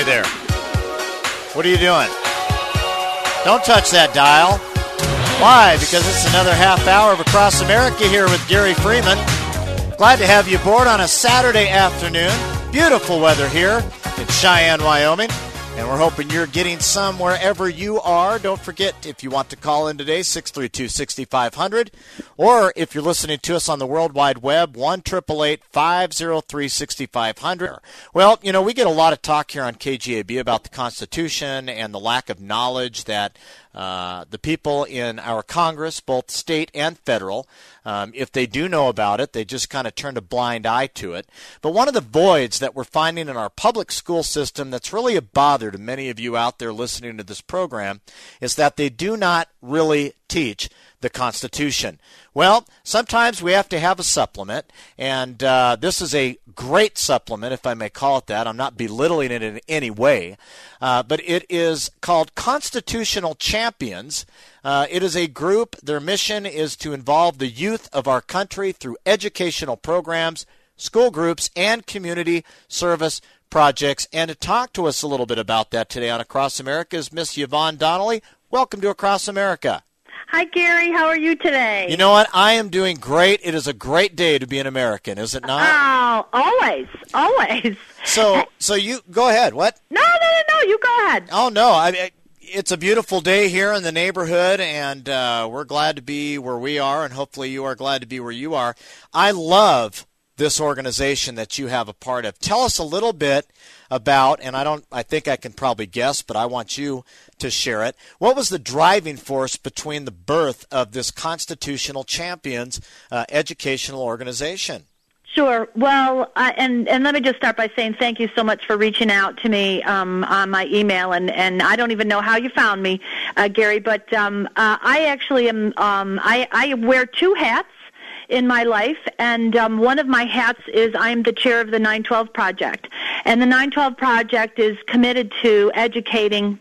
there. What are you doing? Don't touch that dial. Why? Because it's another half hour of Across America here with Gary Freeman. Glad to have you aboard on a Saturday afternoon. Beautiful weather here in Cheyenne, Wyoming. And we're hoping you're getting some wherever you are. Don't forget, if you want to call in today, 632-6500. Or if you're listening to us on the World Wide Web, 1-888-503-6500. Well, you know, we get a lot of talk here on KGAB about the Constitution and the lack of knowledge that the people in our Congress, both state and federal, if they do know about it, they just kind of turn a blind eye to it. But one of the voids that we're finding in our public school system that's really a bother to many of you out there listening to this program is that they do not really teach the Constitution. Well, sometimes we have to have a supplement, and this is a great supplement, if I may call it that. I'm not belittling it in any way, but it is called Constitutional Champions. It is a group. Their mission is to involve the youth of our country through educational programs, school groups, and community service projects. And to talk to us a little bit about that today on Across America is Miss Yvonne Donnelly. Welcome to Across America. Hi, Gary. How are you today? You know what? I am doing great. It is a great day to be an American, is it not? Oh, always, always. So you go ahead. What? No, you go ahead. Oh, no. It's a beautiful day here in the neighborhood, and we're glad to be where we are, and hopefully you are glad to be where you are. I love this organization that you have a part of. Tell us a little bit about, and I think I can probably guess, but I want you to share it. What was the driving force between the birth of this Constitutional Champions educational organization? Sure. Well, and let me just start by saying thank you so much for reaching out to me on my email, and I don't even know how you found me, Gary, but I actually am. I wear two hats in my life, and one of my hats is I'm the chair of the 912 Project. And the 912 Project is committed to educating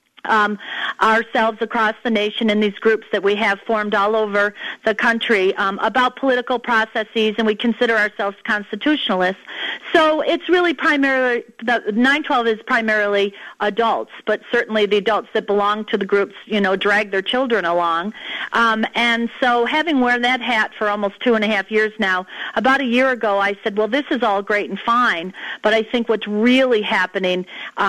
ourselves across the nation in these groups that we have formed all over the country about political processes, and we consider ourselves constitutionalists. So it's really primarily, the 912 is primarily adults, but certainly the adults that belong to the groups, you know, drag their children along. And so having worn that hat for almost 2.5 years now, about a year ago I said, well, this is all great and fine, but I think what's really happening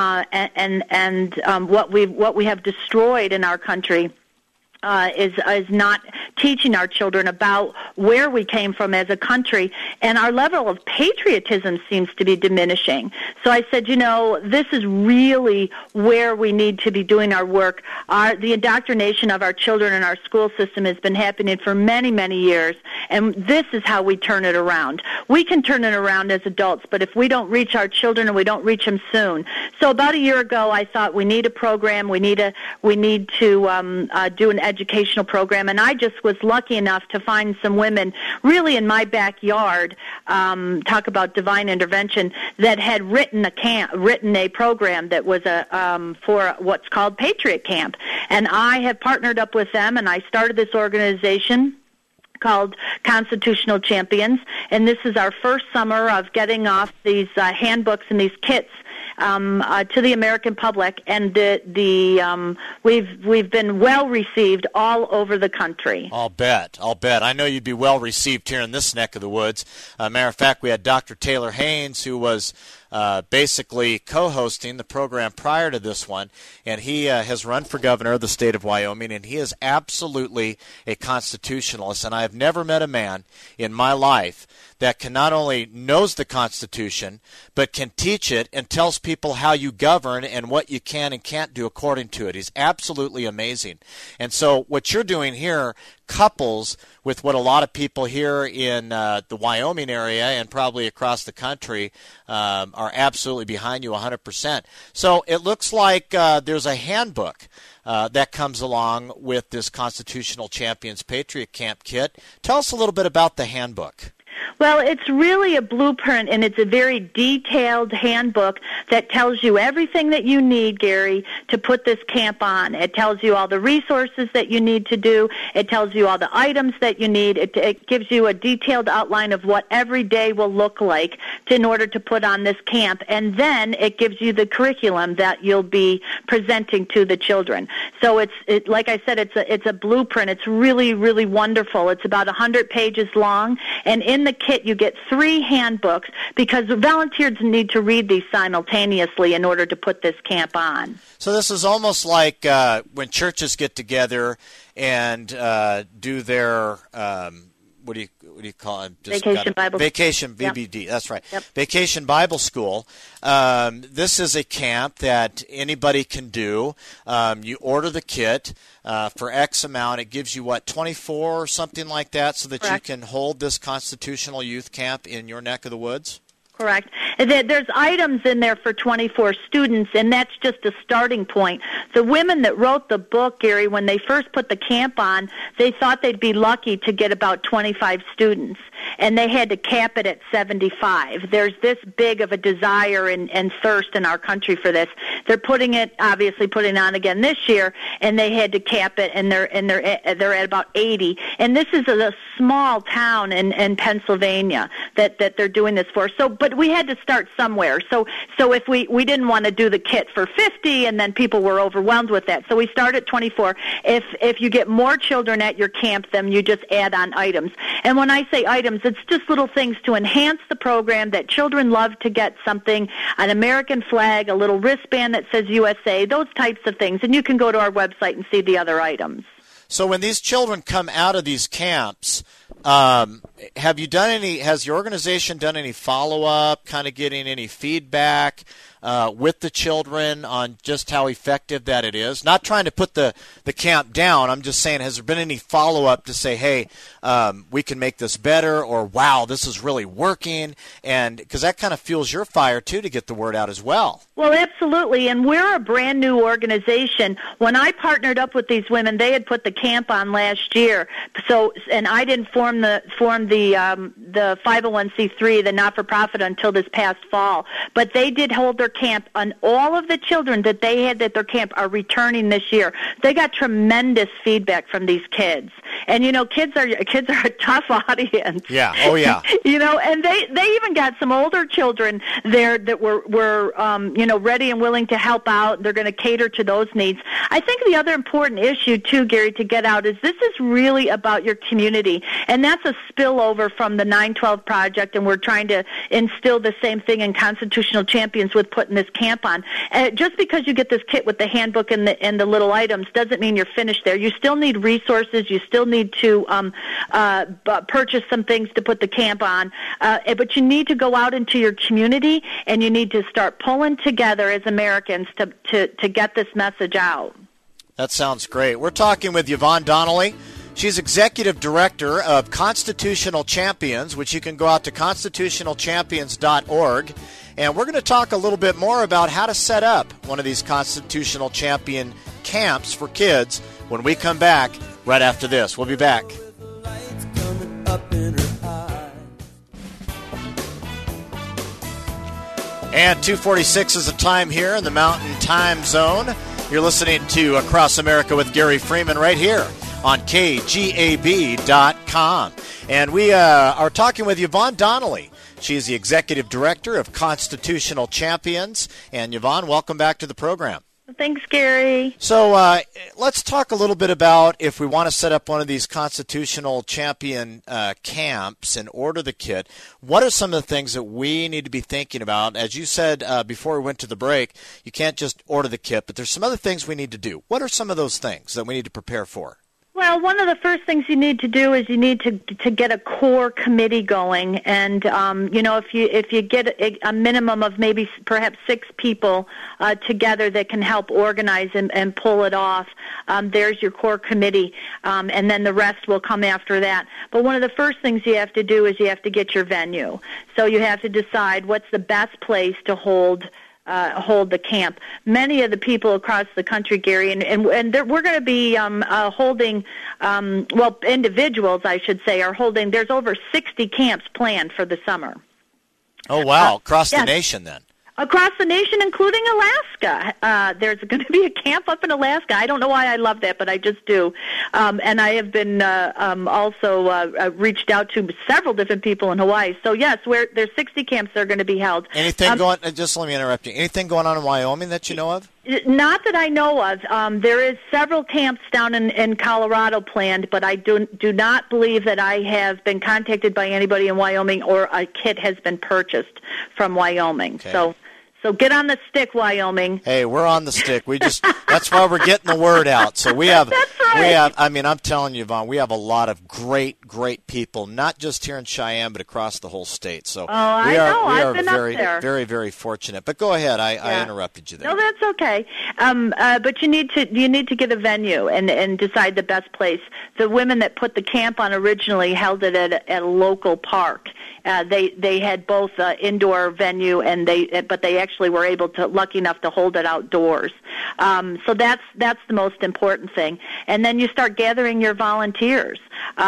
and what we have destroyed in our country is not teaching our children about where we came from as a country, and our level of patriotism seems to be diminishing. So I said, you know, this is really where we need to be doing our work. The indoctrination of our children in our school system has been happening for many, many years, and this is how we turn it around. We can turn it around as adults, but if we don't reach our children and we don't reach them soon. So about a year ago, I thought we need a program. We need to do an educational program, and I just was lucky enough to find some women really in my backyard, talk about divine intervention, that had written a program that was for what's called Patriot Camp. And I have partnered up with them, and I started this organization called Constitutional Champions, and this is our first summer of getting off these handbooks and these kits to the American public, and we've been well received all over the country. I'll bet. I know you'd be well received here in this neck of the woods. Matter of fact, we had Dr. Taylor Haynes, who was basically co-hosting the program prior to this one, and he has run for governor of the state of Wyoming, and he is absolutely a constitutionalist, and I have never met a man in my life that can not only knows the Constitution, but can teach it and tells people how you govern and what you can and can't do according to it. He's absolutely amazing. And so what you're doing here couples with what a lot of people here in the Wyoming area and probably across the country are absolutely behind you 100%. So it looks like there's a handbook that comes along with this Constitutional Champions Patriot Camp kit. Tell us a little bit about the handbook. Well, it's really a blueprint, and it's a very detailed handbook that tells you everything that you need, Gary, to put this camp on. It tells you all the resources that you need to do. It tells you all the items that you need. It gives you a detailed outline of what every day will look like in order to put on this camp. And then it gives you the curriculum that you'll be presenting to the children. So like I said, it's a blueprint. It's really, really wonderful. It's about 100 pages long, and in the kit you get 3 handbooks because volunteers need to read these simultaneously in order to put this camp on. So this is almost like when churches get together and do their what do you call it? Vacation Bible. Vacation VBD. Yep. That's right. Yep. Vacation Bible School. This is a camp that anybody can do. You order the kit for X amount. It gives you 24 or something like that, so that Correct. you can hold this constitutional youth camp in your neck of the woods. Correct. There's items in there for 24 students, and that's just a starting point. The women that wrote the book, Gary, when they first put the camp on, they thought they'd be lucky to get about 25 students, and they had to cap it at 75. There's this big of a desire and thirst in our country for this. They're putting it on again this year, and they had to cap it, and they're at about 80. And this is a small town in Pennsylvania that they're doing this for. But we had to start somewhere. So if we didn't want to do the kit for 50, and then people were overwhelmed with that. So we start at 24. If you get more children at your camp, then you just add on items. And when I say items, it's just little things to enhance the program that children love to get something, an American flag, a little wristband that says USA, those types of things. And you can go to our website and see the other items. So when these children come out of these camps, has your organization done any follow-up, kind of getting any feedback with the children on just how effective that it is? Not trying to put the camp down. I'm just saying, has there been any follow-up to say, hey, we can make this better, or wow, this is really working? And because that kind of fuels your fire, too, to get the word out as well. Well, absolutely, and we're a brand new organization. When I partnered up with these women, they had put the camp on last year. So, and I didn't form the 501c3, the not-for-profit, until this past fall. But they did hold their camp, and all of the children that they had at their camp are returning this year. They got tremendous feedback from these kids, and kids are a tough audience. Yeah. Oh yeah. And they even got some older children there that were ready and willing to help out. They're going to cater to those needs. I think the other important issue too, Gary, to get out is this is really about your community, and that's a spillover from the 912 Project, and we're trying to instill the same thing in Constitutional Champions with putting this camp on. Just because you get this kit with the handbook and the little items doesn't mean you're finished there. You still need resources. You still need to purchase some things to put the camp on, but you need to go out into your community, and you need to start pulling together as Americans to get this message out. That sounds great. We're talking with Yvonne Donnelly. She's Executive Director of Constitutional Champions, which you can go out to constitutionalchampions.org. And we're going to talk a little bit more about how to set up one of these Constitutional Champion camps for kids when we come back right after this. We'll be back. And 2:46 is the time here in the Mountain Time Zone. You're listening to Across America with Gary Freeman right here on KGAB.com. And we are talking with Yvonne Donnelly. She is the Executive Director of Constitutional Champions. And Yvonne, welcome back to the program. Thanks, Gary. So let's talk a little bit about if we want to set up one of these Constitutional Champion camps and order the kit, what are some of the things that we need to be thinking about? As you said before we went to the break, you can't just order the kit, but there's some other things we need to do. What are some of those things that we need to prepare for? Well, one of the first things you need to do is you need to get a core committee going, and if you get a minimum of maybe perhaps 6 people together that can help organize and pull it off, there's your core committee, and then the rest will come after that. But one of the first things you have to do is you have to get your venue. So you have to decide what's the best place to hold hold the camp. Many of the people across the country, Gary, and we're going to be holding, individuals, I should say, are holding, there's over 60 camps planned for the summer. Oh, wow. Across the nation, then. Across the nation, including Alaska. There's going to be a camp up in Alaska. I don't know why I love that, but I just do. And I have been also reached out to several different people in Hawaii. So, yes, there's 60 camps that are going to be held. Anything just let me interrupt you. Anything going on in Wyoming that you know of? Not that I know of. There is several camps down in Colorado planned, but I do not believe that I have been contacted by anybody in Wyoming or a kit has been purchased from Wyoming. Okay. So get on the stick, Wyoming. Hey, we're on the stick. That's why we're getting the word out. So That's right. I'm telling you, Yvonne, we have a lot of great people, not just here in Cheyenne, but across the whole state. So we are very, very fortunate. But go ahead. I interrupted you there. No, that's okay. But you need to get a venue and decide the best place. The women that put the camp on originally held it at a local park. They had both indoor venue but they actually were lucky enough to hold it outdoors. So that's the most important thing. And then you start gathering your volunteers.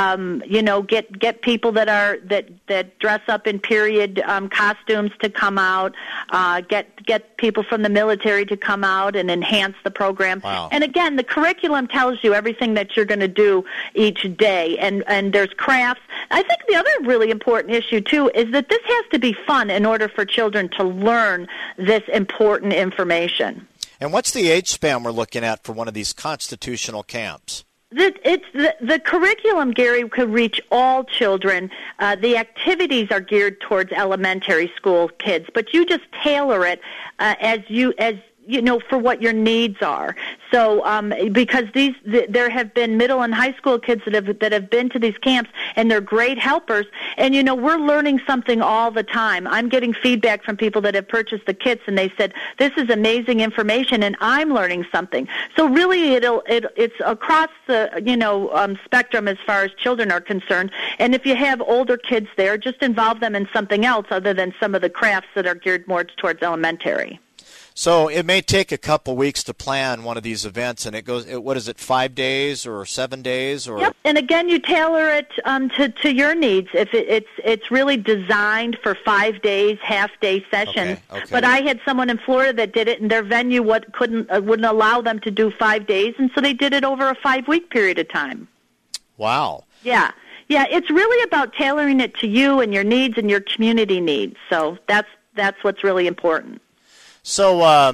Get people that dress up in period costumes to come out. Get people from the military to come out and enhance the program. Wow. And again, the curriculum tells you everything that you're going to do each day. And there's crafts. I think the other really important issue too is that this has to be fun in order for children to learn this important information. And what's the age span we're looking at for one of these constitutional camps? The curriculum, Gary, could reach all children. The activities are geared towards elementary school kids, but you just tailor it as for what your needs are. So, because there have been middle and high school kids that have been to these camps, and they're great helpers. And we're learning something all the time. I'm getting feedback from people that have purchased the kits, and they said this is amazing information, and I'm learning something. So really, it's across the spectrum as far as children are concerned. And if you have older kids there, just involve them in something else other than some of the crafts that are geared more towards elementary. So it may take a couple weeks to plan one of these events, and it goes, 5 days or 7 days? Or? Yep, and again, you tailor it to your needs. If it's really designed for 5 days, half-day sessions. Okay. But I had someone in Florida that did it, and their venue wouldn't allow them to do 5 days, and so they did it over a 5-week period of time. Wow. Yeah, it's really about tailoring it to you and your needs and your community needs. So that's what's really important. So,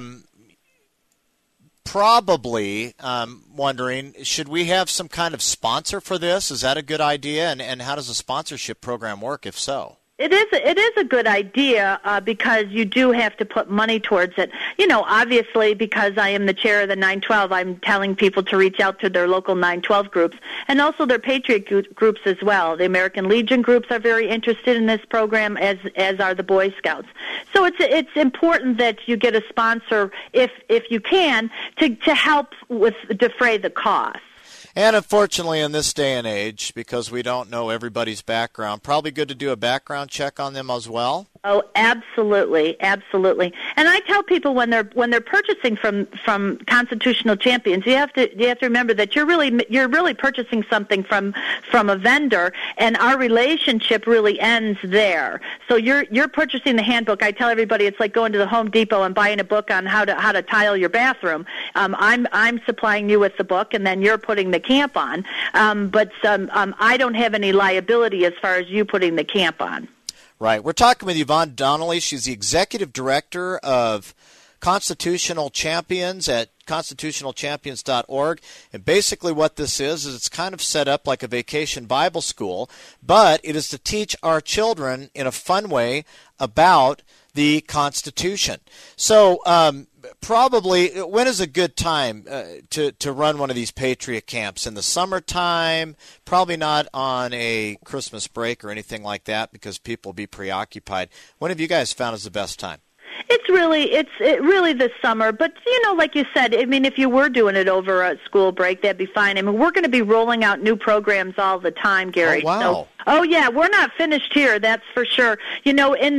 probably wondering, should we have some kind of sponsor for this? Is that a good idea? And how does a sponsorship program work, if so? It is a good idea because you do have to put money towards it. Obviously, because I am the chair of the 912, I'm telling people to reach out to their local 912 groups and also their Patriot groups as well. The American Legion groups are very interested in this program, as are the Boy Scouts. So it's important that you get a sponsor if you can to help defray the cost. And unfortunately, in this day and age, because we don't know everybody's background, probably good to do a background check on them as well. Oh, absolutely, absolutely. And I tell people when they're purchasing from Constitutional Champions, you have to remember that you're really purchasing something from a vendor, and our relationship really ends there. So you're purchasing the handbook. I tell everybody it's like going to the Home Depot and buying a book on how to tile your bathroom. I'm supplying you with the book, and then you're putting the camp on. But I don't have any liability as far as you putting the camp on. Right. We're talking with Yvonne Donnelly. She's the executive director of Constitutional Champions at constitutionalchampions.org. And basically what this is it's kind of set up like a vacation Bible school, but it is to teach our children in a fun way about the Constitution. So probably, when is a good time to run one of these Patriot camps? In the summertime? Probably not on a Christmas break or anything like that because people will be preoccupied. When have you guys found is the best time? It's really this summer, but like you said, I mean, if you were doing it over a school break, that'd be fine. I mean, we're going to be rolling out new programs all the time, Gary. Oh, wow. Oh yeah, we're not finished here. That's for sure. You know, in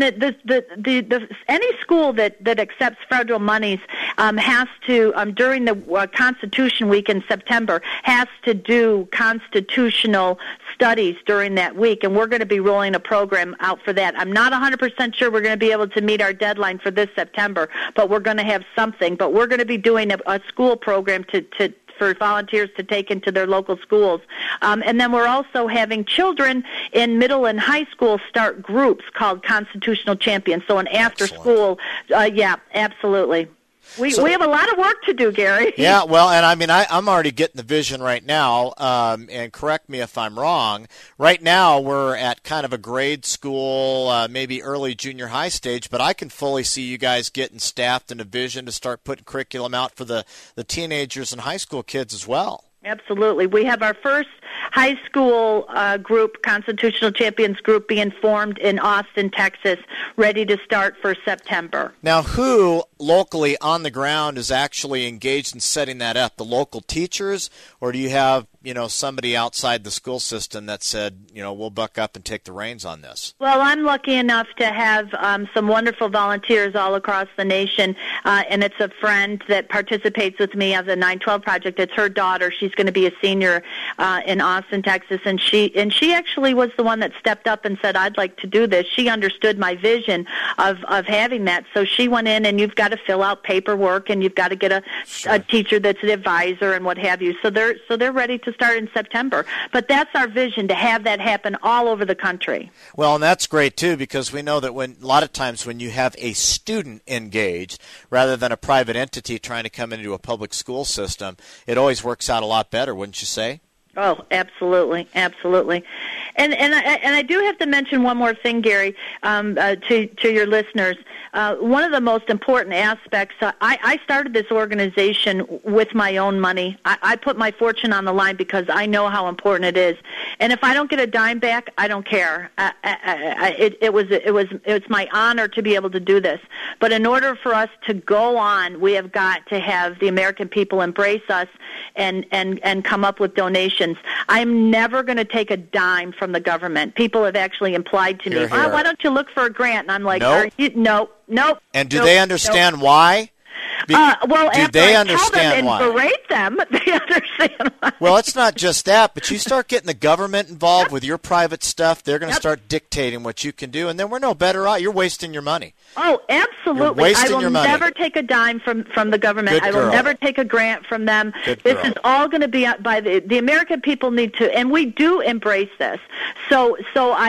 the any school that accepts federal monies has to during the Constitution Week in September has to do constitutional studies during that week, and we're going to be rolling a program out for that. I'm not 100% sure we're going to be able to meet our deadline for this September, but we're going to have something. But we're going to be doing a school program for volunteers to take into their local schools. And then we're also having children in middle and high school start groups called Constitutional Champions. So an after school, yeah, absolutely. We have a lot of work to do, Gary. Yeah, well, and I mean, I'm already getting the vision right now, and correct me if I'm wrong. Right now, we're at kind of a grade school, maybe early junior high stage, but I can fully see you guys getting staffed in a vision to start putting curriculum out for the teenagers and high school kids as well. Absolutely. We have our first high school group, Constitutional Champions group, being formed in Austin, Texas, ready to start for September. Now, who locally on the ground is actually engaged in setting that up? The local teachers, or do you have, somebody outside the school system that said, we'll buck up and take the reins on this? Well, I'm lucky enough to have some wonderful volunteers all across the nation, and it's a friend that participates with me as a 912 project. It's her daughter. She's going to be a senior in Austin, Texas, and she actually was the one that stepped up and said, I'd like to do this. She understood my vision of having that, so she went in, and you've got to fill out paperwork, and you've got to get a teacher that's an advisor and what have you. So they're ready to start in September. But that's our vision, to have that happen all over the country. Well, and that's great, too, because we know that a lot of times when you have a student engaged rather than a private entity trying to come into a public school system, it always works out a lot better, wouldn't you say? Oh, absolutely, absolutely. And I do have to mention one more thing, Gary, to your listeners. One of the most important aspects, I started this organization with my own money. I put my fortune on the line because I know how important it is. And if I don't get a dime back, I don't care. It was my honor to be able to do this. But in order for us to go on, we have got to have the American people embrace us and come up with donations. I'm never going to take a dime from the government. People have actually implied to me, why don't you look for a grant? And I'm like, nope. And do they understand why? Well, do after they I understand tell them and why? berate them, they understand why. Well, it's not just that, but you start getting the government involved with your private stuff, they're going to start dictating what you can do, and then we're no better off. You're wasting your money. Oh, absolutely. I will never take a dime from the government. I will never take a grant from them. This is all going to be by the American people need to, and we do embrace this. So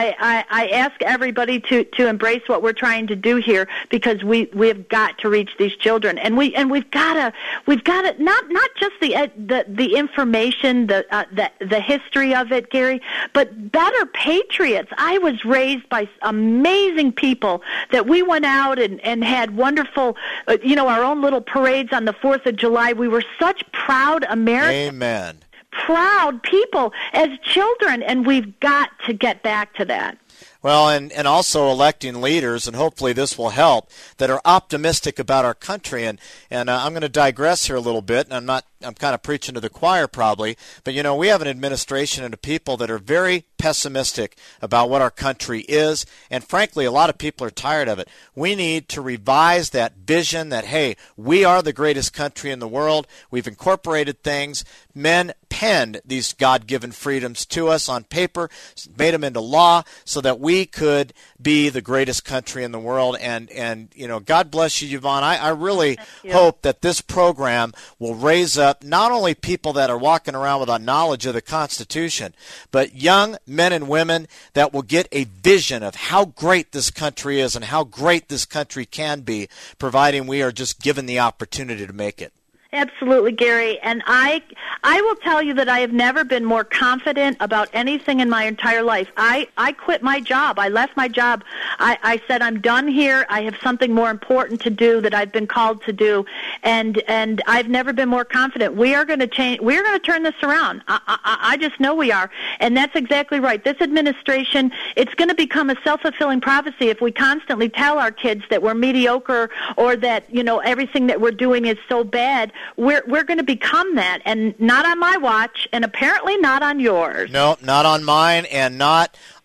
I ask everybody to embrace what we're trying to do here, because we have got to reach these children, and we've got to not just the information, the history of it, Gary, but better patriots. I was raised by amazing people that we went out and had wonderful, our own little parades on the 4th of July. We were such proud Americans. Amen. Proud people as children, and we've got to get back to that. Well, and also electing leaders, and hopefully this will help, that are optimistic about our country. And I'm going to digress here a little bit, and I'm kind of preaching to the choir probably, but we have an administration and a people that are very pessimistic about what our country is, and frankly, a lot of people are tired of it. We need to revise that vision that, hey, we are the greatest country in the world. We've incorporated things. Men penned these God-given freedoms to us on paper, made them into law so that we could be the greatest country in the world. And God bless you, Yvonne. I really hope that this program will raise up not only people that are walking around with a knowledge of the Constitution, but young men and women that will get a vision of how great this country is and how great this country can be, providing we are just given the opportunity to make it. Absolutely, Gary. And I will tell you that I have never been more confident about anything in my entire life. I quit my job. I left my job. I said, I'm done here. I have something more important to do that I've been called to do. And I've never been more confident. We are going to change. We are going to turn this around. I just know we are. And that's exactly right. This administration, it's going to become a self-fulfilling prophecy if we constantly tell our kids that we're mediocre or that, everything that we're doing is so bad. We're going to become that, and not on my watch, and apparently not on yours. No, not on mine, and not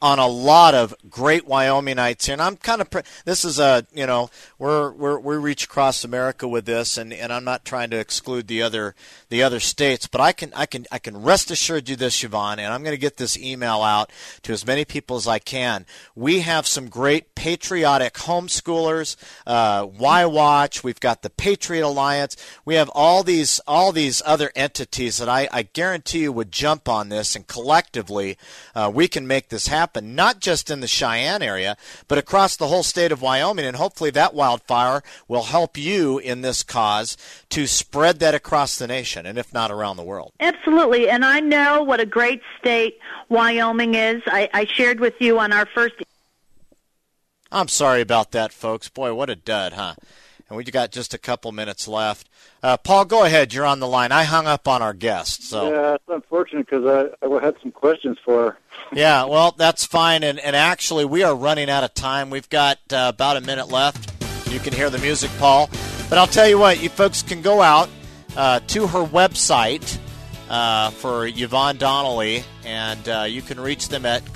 on a lot of great Wyomingites here, and I'm kind of this is a we reach across America with this, and I'm not trying to exclude the other states, but I can rest assured you this, Yvonne, and I'm going to get this email out to as many people as I can. We have some great patriotic homeschoolers, Y-Watch. We've got the Patriot Alliance. We have all these other entities that I guarantee you would jump on this, and collectively we can make this happen, not just in the Cheyenne area, but across the whole state of Wyoming, and hopefully that wildfire will help you in this cause to spread that across the nation, and if not around the world. Absolutely, and I know what a great state Wyoming is. I shared with you on our first... I'm sorry about that, folks. Boy, what a dud, huh? And we got just a couple minutes left. Paul, go ahead. You're on the line. I hung up on our guest. So. Yeah, it's unfortunate because I had some questions for her. Yeah, well, that's fine. And actually, we are running out of time. We've got about a minute left. You can hear the music, Paul. But I'll tell you what, you folks can go out to her website for Yvonne Donnelly, and you can reach them at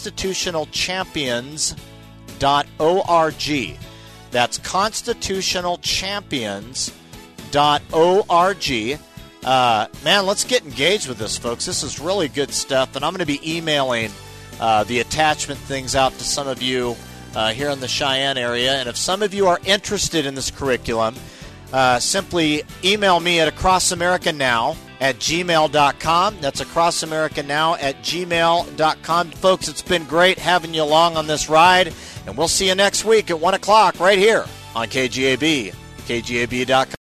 constitutionalchampions.org. That's constitutionalchampions.org. Man, let's get engaged with this, folks. This is really good stuff, and I'm going to be emailing the attachment things out to some of you here in the Cheyenne area. And if some of you are interested in this curriculum, simply email me at acrossAmericaNow@gmail.com. That's acrossAmericaNow@gmail.com. Folks, it's been great having you along on this ride, and we'll see you next week at 1 o'clock right here on KGAB, KGAB.com.